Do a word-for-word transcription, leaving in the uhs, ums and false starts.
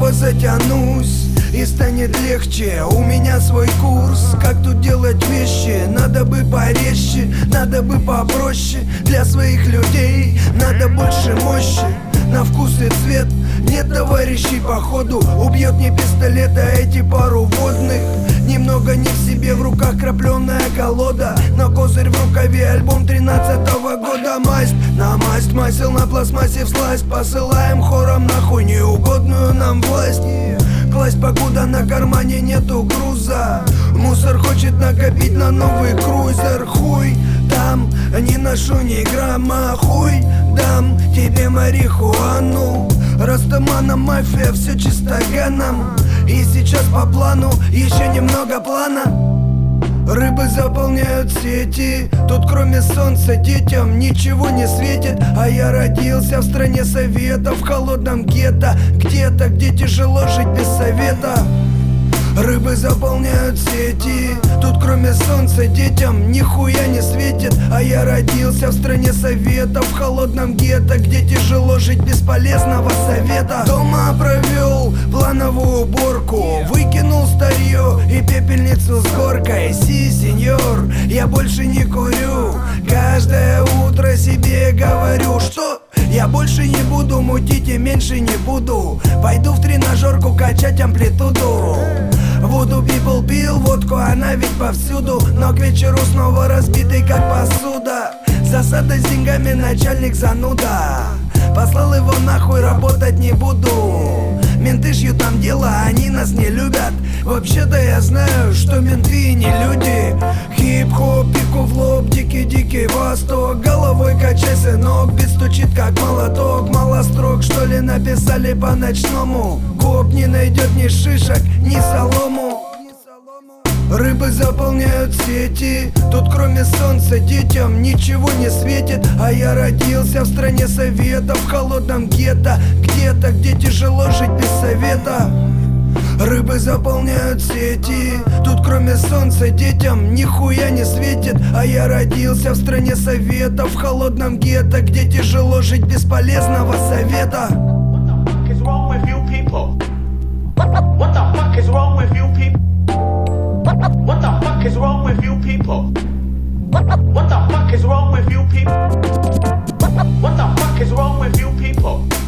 снова затянусь, и станет легче. У меня свой курс, как тут делать вещи. Надо бы порезче, надо бы попроще. Для своих людей надо больше мощи. На вкус и цвет нет товарищей походу. Убьет не пистолет, а эти пару водных. Немного не в себе, в руках крапленая колода. Но козырь в рукаве, альбом тринадцатого года. Масть на масть, масел на пластмассе всласть. Посылаем хором нахуй неугодную нам власть. Класть, покуда на кармане нету груза. Мусор хочет накопить на новый крузер. Хуй там, не ношу ни грамма. Хуй дам тебе марихуану. Растамана мафия, все чистоганом. И сейчас по плану, еще немного плана. Рыбы заполняют сети. Тут кроме солнца детям ничего не светит. А я родился в стране советов, в холодном гетто. Где-то, где тяжело жить без совета. Рыбы заполняют сети. Тут кроме солнца детям нихуя не светит. А я родился в стране советов, в холодном гетто, где тяжело жить без полезного совета. Дома провел плановую уборку, выкинул старье и пепельницу с горкой. Си, сеньор, я больше не курю. Каждое утро себе говорю, что я больше не буду мутить и меньше не буду. Пойду в тренажерку качать амплитуду. Voodoo people пил водку, она ведь повсюду. Но к вечеру снова разбитый как посуда. Засада с деньгами, начальник зануда. Послал его нахуй, работать не буду. Менты шьют там дело, они нас не любят. Вообще-то я знаю, что менты не люди. Хип-хоп, пику в лоб, дикий-дикий восток. Головой качай, сынок, бит стучит как молоток. Мало строк, что ли, написали по-ночному. Коп не найдет ни шишек, ни солому. Рыбы заполняют сети. Тут кроме солнца детям ничего не светит. А я родился в стране советов, в холодном гетто. Где-то, где тяжело жить без совета. Рыбы заполняют сети. Тут кроме солнца детям нихуя не светит. А я родился в стране советов, в холодном гетто, где тяжело жить без полезного совета. What the fuck is wrong with you people? What the fuck is wrong with you people? What the fuck is wrong with you people? What the fuck is wrong with you people? What the fuck is wrong with you people?